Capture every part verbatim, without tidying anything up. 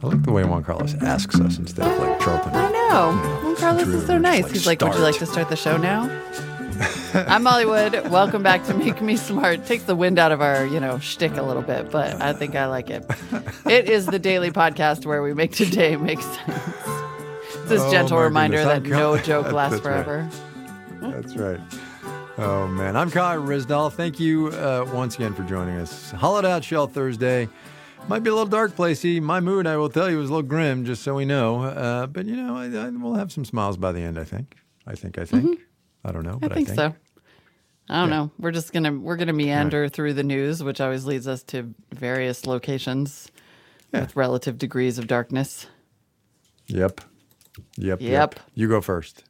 I like the way Juan Carlos asks us instead of like chirping. I know. Juan Carlos Drew, is so nice. like, He's like, start. would you like to start the show now? I'm Hollywood. Welcome back to Make Me Smart. Takes the wind out of our, you know, shtick a little bit, but I think I like it. It is the daily podcast where we make today make sense. It's this Oh, gentle my reminder goodness. that I'm no Kyle- joke lasts That's right. forever. That's right. Oh, man. I'm Kyle Rizdal. Thank you uh, once again for joining us. Hollowed Out Shell Thursday. Might be a little dark placey. My mood, I will tell you, was a little grim, just so we know. Uh, but, you know, I, I, we'll have some smiles by the end, I think. I think, I think. Mm-hmm. I don't know, I but think, I think. so. I don't Yeah. know. We're just gonna we're gonna meander right. through the news, which always leads us to various locations yeah. with relative degrees of darkness. Yep. Yep. Yep. Yep. You go first.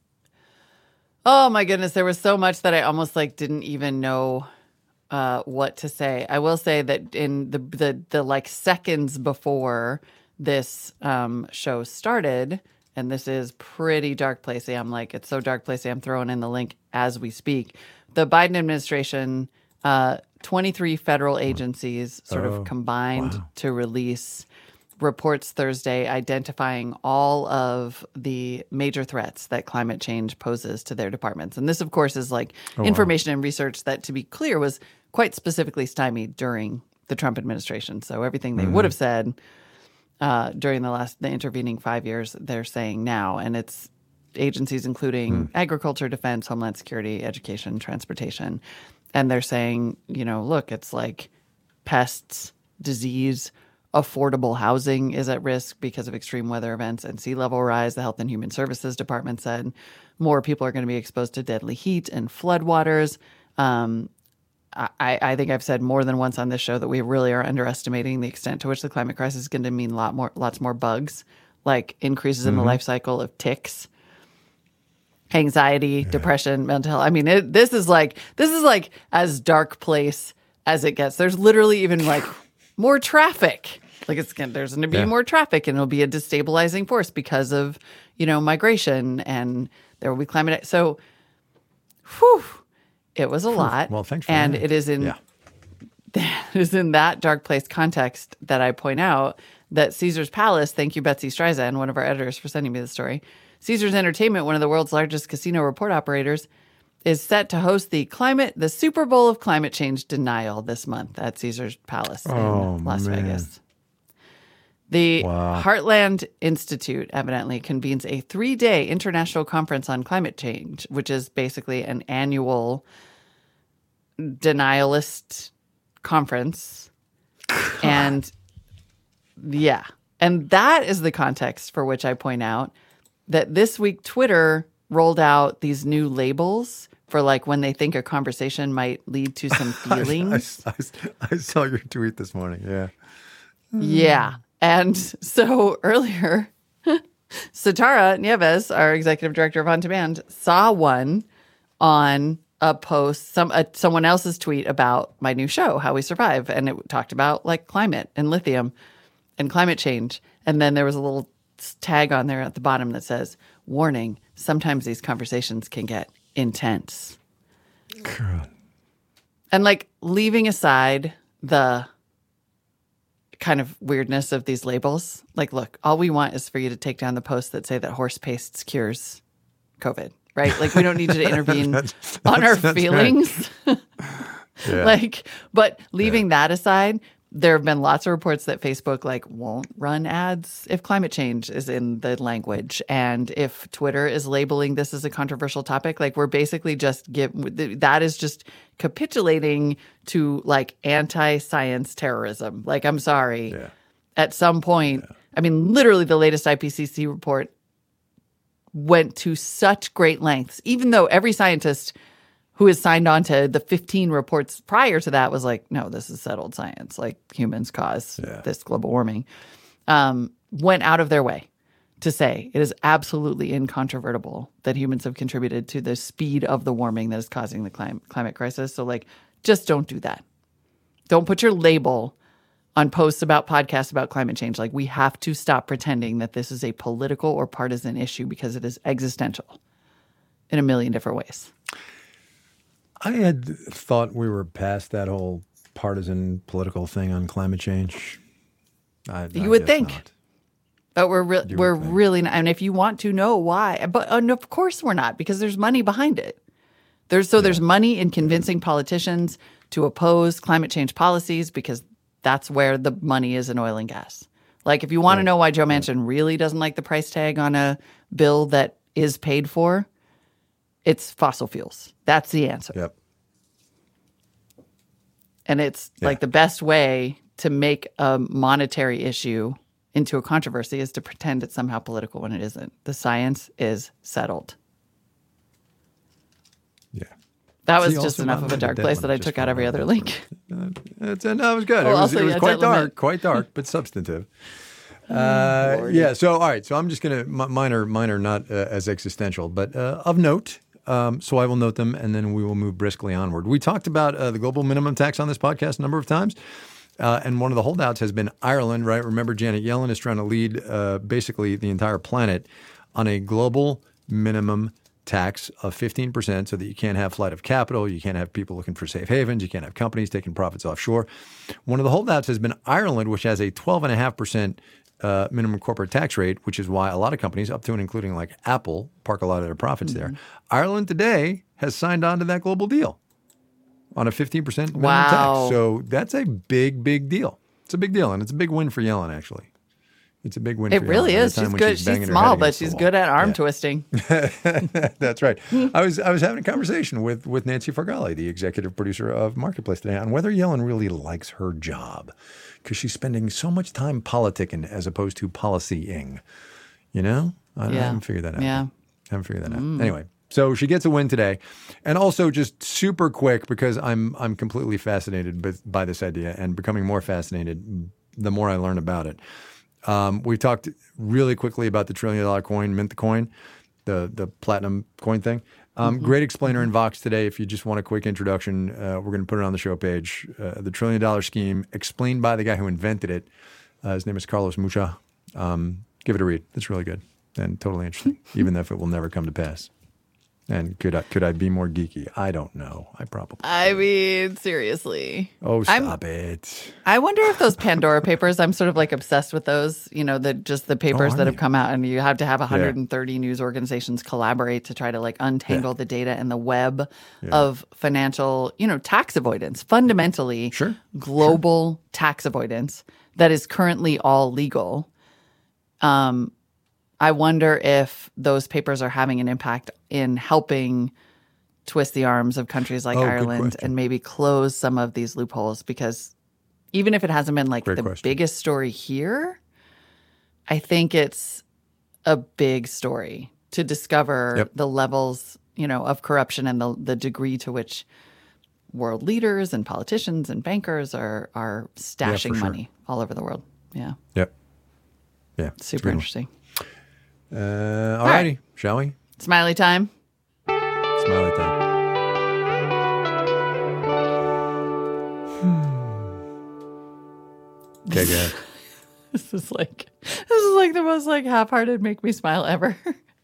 Oh my goodness, there was so much that I almost like didn't even know uh, what to say. I will say that in the the the like seconds before this um, show started, and this is pretty dark placey. I'm like, it's so dark placey. I'm throwing in the link as we speak. The Biden administration, uh, twenty-three federal agencies sort oh, of combined wow. to release reports Thursday identifying all of the major threats that climate change poses to their departments. And this, of course, is like oh, information wow. and research that, to be clear, was quite specifically stymied during the Trump administration. So everything they mm-hmm. would have said uh, during the last the intervening five years, they're saying now. And it's agencies including mm. agriculture, defense, homeland security, education, transportation. And they're saying, you know, look, it's like pests, disease, affordable housing is at risk because of extreme weather events and sea level rise. The Health and Human Services Department said more people are going to be exposed to deadly heat and floodwaters. Um, I, I think I've said more than once on this show that we really are underestimating the extent to which the climate crisis is going to mean a lot more, lots more bugs, like increases in mm-hmm. the life cycle of ticks, anxiety, yeah. depression, mental health. I mean, it, this is like this is like as dark place as it gets. There's literally even like more traffic. Like it's gonna, there's going to be yeah. more traffic, and it'll be a destabilizing force because of, you know, migration, and there will be climate. So, whew, it was a Whew. lot. Well, thanks for and that. it is in yeah. it is in that dark place context that I point out that Caesar's Palace. Thank you, Betsy Streisand, one of our editors, for sending me the story. Caesar's Entertainment, one of the world's largest casino report operators, is set to host the climate, the Super Bowl of climate change denial this month at Caesar's Palace oh, in Las man. Vegas. The wow. Heartland Institute evidently convenes a three-day international conference on climate change, which is basically an annual denialist conference. God. And yeah, and that is the context for which I point out that this week Twitter rolled out these new labels for like when they think a conversation might lead to some feelings. I, I, I saw your tweet this morning. Yeah. Yeah. And so earlier, Satara Nieves, our executive director of On Demand, saw one on a post, some uh, someone else's tweet about my new show, How We Survive. And it talked about like climate and lithium and climate change. And then there was a little tag on there at the bottom that says, warning, sometimes these conversations can get intense. God. And like leaving aside the kind of weirdness of these labels, like, look, all we want is for you to take down the posts that say that horse paste cures COVID, right? Like, we don't need you to intervene that's, that's, on our feelings. Right. yeah. Like, but leaving yeah. that aside, there have been lots of reports that Facebook like won't run ads if climate change is in the language. And if Twitter is labeling this as a controversial topic, like we're basically just give that is just capitulating to like anti-science terrorism. Like, I'm sorry. Yeah. At some point, yeah. I mean, literally the latest I P C C report went to such great lengths, even though every scientist who has signed on to the fifteen reports prior to that was like, no, this is settled science. Like humans cause yeah. this global warming. Um, went out of their way to say it is absolutely incontrovertible that humans have contributed to the speed of the warming that is causing the clim- climate crisis. So like, just don't do that. Don't put your label on posts about podcasts about climate change. Like, we have to stop pretending that this is a political or partisan issue because it is existential in a million different ways. I had thought we were past that whole partisan political thing on climate change. I, you I would guess think. Not. But we're re- You we're would think. really not. And if you want to know why, but and of course we're not, because there's money behind it. There's so there's money in convincing politicians to oppose climate change policies because that's where the money is in oil and gas. Like if you want to know why Joe Manchin really doesn't like the price tag on a bill that is paid for, it's fossil fuels. That's the answer. Yep. And it's Yeah. like the best way to make a monetary issue into a controversy is to pretend it's somehow political when it isn't. The science is settled. Yeah. That was See, just also enough not of a like the dark debt place that limit, I just took out for every a other moment. link. Uh, it's, uh, no, it was good. Well, it was, also, it was yeah, quite debt limit. dark, quite dark, but substantive. Uh, yeah. So, all right. So I'm just going to, mine are, mine are not uh, as existential, but uh, of note. Um, so I will note them, and then we will move briskly onward. We talked about uh, the global minimum tax on this podcast a number of times. Uh, and one of the holdouts has been Ireland, right? Remember, Janet Yellen is trying to lead uh, basically the entire planet on a global minimum tax of fifteen percent so that you can't have flight of capital, you can't have people looking for safe havens, you can't have companies taking profits offshore. One of the holdouts has been Ireland, which has a twelve point five percent uh, minimum corporate tax rate, which is why a lot of companies, up to and including like Apple, park a lot of their profits Mm-hmm. there. Ireland today has signed on to that global deal on a fifteen percent minimum Wow. tax. So that's a big, big deal. It's a big deal, and it's a big win for Yellen, actually. It's a big win It for really Yellen at a is. time She's when good. she's She's, banging her head small, but against the she's wall. good at arm Yeah. twisting. That's right. I was I was having a conversation with, with Nancy Fargali, the executive producer of Marketplace today, on whether Yellen really likes her job because she's spending so much time politicking as opposed to policying. You know? I, I Yeah. haven't figured that out. Yeah. I haven't figured that out. Anyway, so she gets a win today. And also just super quick, because I'm I'm completely fascinated by, by this idea and becoming more fascinated the more I learn about it. Um, we talked really quickly about the trillion dollar coin, mint the coin, the the platinum coin thing. Um, Great explainer in Vox today. If you just want a quick introduction, uh, we're going to put it on the show page. Uh, the trillion dollar scheme explained by the guy who invented it. Uh, his name is Carlos Mucha. Um, give it a read. It's really good and totally interesting, even if it will never come to pass. And could I could I be more geeky? I don't know. I probably. I mean, seriously. Oh, I'm- stop it! I wonder if those Pandora papers, I'm sort of like obsessed with those, you know, the just the papers are that have you? come out, and you have to have one hundred thirty news organizations collaborate to try to like untangle the data and the web of financial, you know, tax avoidance, fundamentally Sure. global tax avoidance that is currently all legal. Um, I wonder if those papers are having an impact in helping twist the arms of countries like Oh, good Ireland question. and maybe close some of these loopholes, because even if it hasn't been like Great the question. biggest story here, I think it's a big story to discover Yep. the levels, you know, of corruption and the the degree to which world leaders and politicians and bankers are are stashing sure. money all over the world. Yeah. Yep. Yeah. it's a Super good one. interesting. Uh, all right. righty, shall we? Smiley time. Smiley time. Okay, go ahead. This is like this is like the most like half-hearted make me smile ever.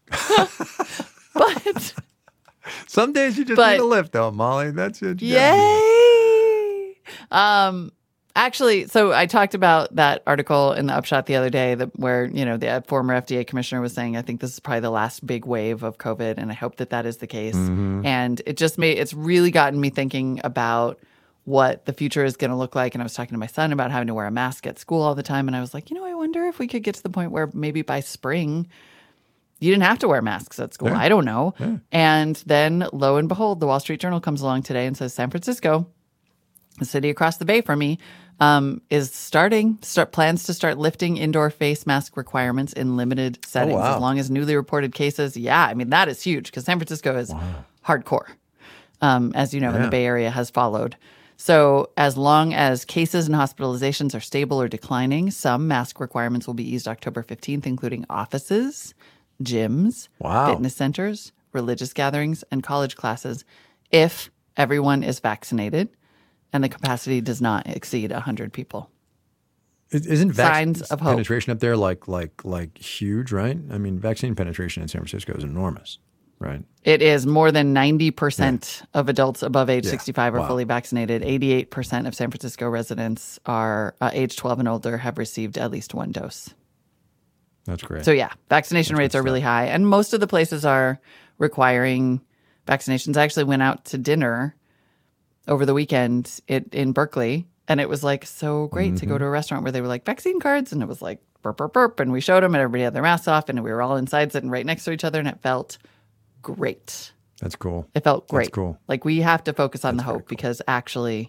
But Some days you just But- need a lift, though, Molly. That's it. yay! Um, actually, so I talked about that article in the Upshot the other day that where you know the former F D A commissioner was saying, I think this is probably the last big wave of COVID, and I hope that that is the case. And it just made it's really gotten me thinking about what the future is going to look like. And I was talking to my son about having to wear a mask at school all the time, and I was like, you know, I wonder if we could get to the point where maybe by spring you didn't have to wear masks at school. Yeah. I don't know. And then lo and behold, the Wall Street Journal comes along today and says San Francisco, the city across the bay from me, um, is starting start plans to start lifting indoor face mask requirements in limited settings wow. as long as newly reported cases. Yeah, I mean that is huge because San Francisco is hardcore, um, as you know, and Yeah. the Bay Area has followed. So as long as cases and hospitalizations are stable or declining, some mask requirements will be eased October fifteenth, including offices, gyms, Wow. fitness centers, religious gatherings, and college classes if everyone is vaccinated and the capacity does not exceed one hundred people. Is- Isn't vaccine Signs of hope. penetration up there like like like huge, right? I mean, vaccine penetration in San Francisco is enormous, right? It is more than ninety percent of adults above age Yeah. sixty-five are Wow. fully vaccinated. eighty-eight percent of San Francisco residents are uh, age twelve and older have received at least one dose. That's great. So yeah, vaccination That's rates are really high. And most of the places are requiring vaccinations. I actually went out to dinner over the weekend it, in Berkeley, and it was like so great mm-hmm. to go to a restaurant where they were like vaccine cards, and it was like burp, burp, burp. And we showed them, and everybody had their masks off, and we were all inside sitting right next to each other, and it felt great. That's cool. It felt great. That's cool. Like we have to focus on That's the hope cool. because actually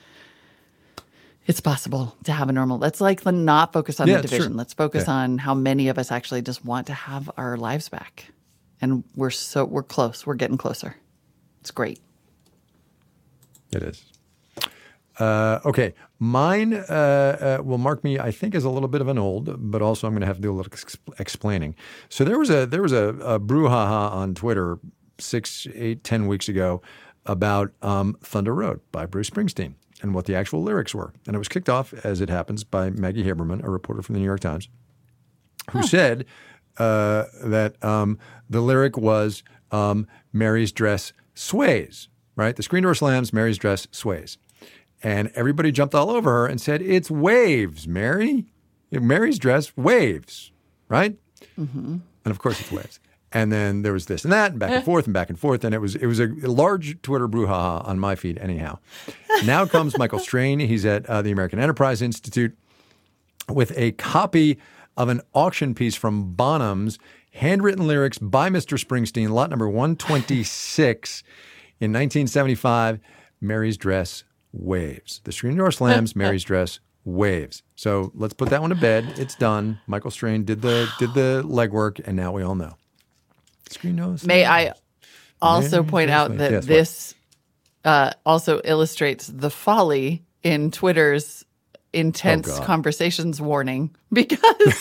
it's possible to have a normal. Let's like not focus on yeah, the division. Sure. Let's focus yeah. on how many of us actually just want to have our lives back. And we're so we're close. We're getting closer. It's great. It is. Uh, okay. Mine uh, uh, will mark me, I think, as a little bit of an old, but also I'm going to have to do a little ex- explaining. So there was a there was a, a brouhaha on Twitter six, eight, ten weeks ago about um, Thunder Road by Bruce Springsteen and what the actual lyrics were. And it was kicked off, as it happens, by Maggie Haberman, a reporter from the New York Times, who huh. said uh, that um, the lyric was um, Mary's dress sways, right? The screen door slams, Mary's dress sways. And everybody jumped all over her and said, it's waves, Mary. Mary's dress waves, right? Mm-hmm. And of course it's waves. And then there was this and that and back and forth and back and forth. And it was it was a large Twitter brouhaha on my feed anyhow. Now comes Michael Strain. He's at uh, the American Enterprise Institute with a copy of an auction piece from Bonhams, handwritten lyrics by Mister Springsteen, lot number one twenty-six in nineteen seventy-five, Mary's dress waves. The screen door slams, Mary's dress waves. So let's put that one to bed. It's done. Michael Strain did the did the legwork, and now we all know. Screen door slams. May I also Mary's point out waves. that yes, this uh, also illustrates the folly in Twitter's intense oh, conversations warning because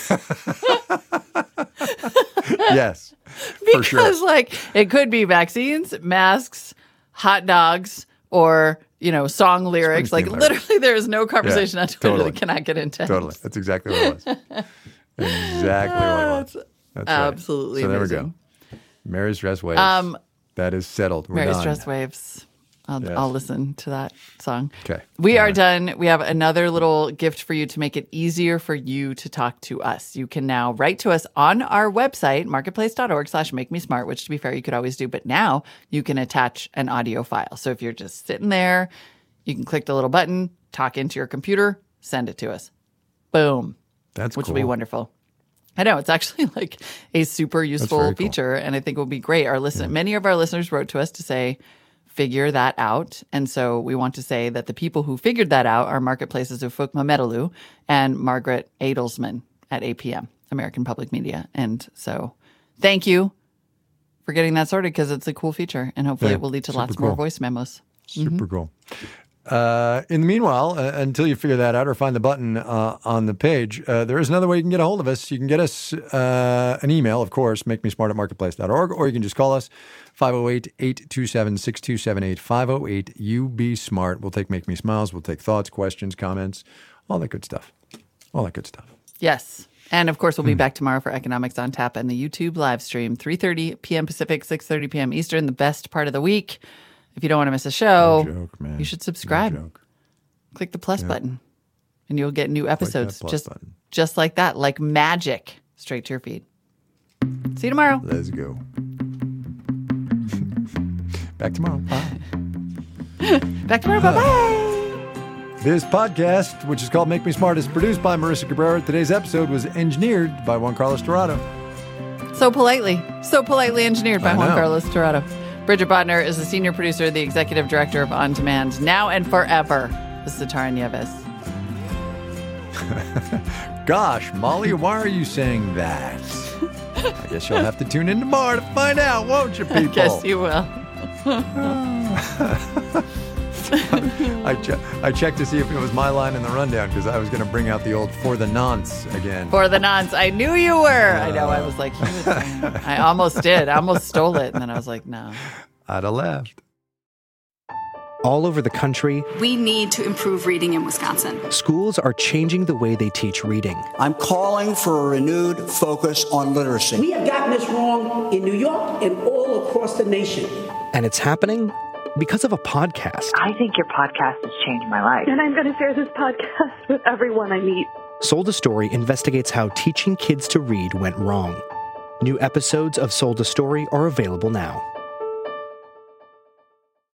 yes, for because sure. like it could be vaccines, masks, hot dogs, or you know, song lyrics. Like lyrics. Literally, there is no conversation yeah, on Twitter totally. that cannot get intense. Totally, that's exactly what it was. exactly what it was. That's absolutely right. So amazing. there we go. Mary's dress waves. Um, that is settled. We're Mary's done. dress waves. I'll, yes. I'll listen to that song. Okay. We All are right. done. We have another little gift for you to make it easier for you to talk to us. You can now write to us on our website, marketplace.org slash make me smart, which to be fair, you could always do. But now you can attach an audio file. So if you're just sitting there, you can click the little button, talk into your computer, send it to us. Boom. That's Which cool. will be wonderful. I know. It's actually like a super useful feature, cool. and I think it will be great. Our listen- yeah. Many of our listeners wrote to us to say, figure that out. And so we want to say that the people who figured that out are Marketplace's Ufuk Mamedolu and Margaret Adelsman at A P M, American Public Media. And so thank you for getting that sorted because it's a cool feature, and hopefully yeah, it will lead to lots cool. more voice memos. Super mm-hmm. cool. Uh, in the meanwhile, uh, until you figure that out or find the button uh, on the page, uh, there is another way you can get a hold of us. You can get us uh, an email, of course, make me smart at marketplace dot org, or you can just call us five oh eight, eight two seven, six two seven eight, five oh eight, U B SMART. We'll take Make Me Smiles. We'll take thoughts, questions, comments, all that good stuff. All that good stuff. Yes. And, of course, we'll be mm. back tomorrow for Economics on Tap and the YouTube live stream, three thirty p.m. Pacific, six thirty p.m. Eastern, the best part of the week. If you don't want to miss a show, no joke, man. you should subscribe. No joke. Click the plus yeah. button, and you'll get new episodes just, button. just like that, like magic, straight to your feed. See you tomorrow. Let's go. Back tomorrow. Bye. Back tomorrow. Bye-bye. This podcast, which is called Make Me Smart, is produced by Marissa Cabrera. Today's episode was engineered by Juan Carlos Dorado. So politely, so politely engineered by I Juan know. Carlos Dorado. Bridget Bodner is the senior producer, the executive director of On Demand, now and forever. This is Tara Nieves. Gosh, Molly, why are you saying that? I guess you'll have to tune in tomorrow to find out, won't you, people? I guess you will. I, che- I checked to see if it was my line in the rundown because I was going to bring out the old for the nonce again. For the nonce. I knew you were. Uh, I know. I was like, he was saying, I almost did. I almost stole it. And then I was like, no. I'd have laughed. All over the country, we need to improve reading in Wisconsin. Schools are changing the way they teach reading. I'm calling for a renewed focus on literacy. We have gotten this wrong in New York and all across the nation. And it's happening because of a podcast. I think your podcast has changed my life. And I'm going to share this podcast with everyone I meet. Sold a Story investigates how teaching kids to read went wrong. New episodes of Sold a Story are available now.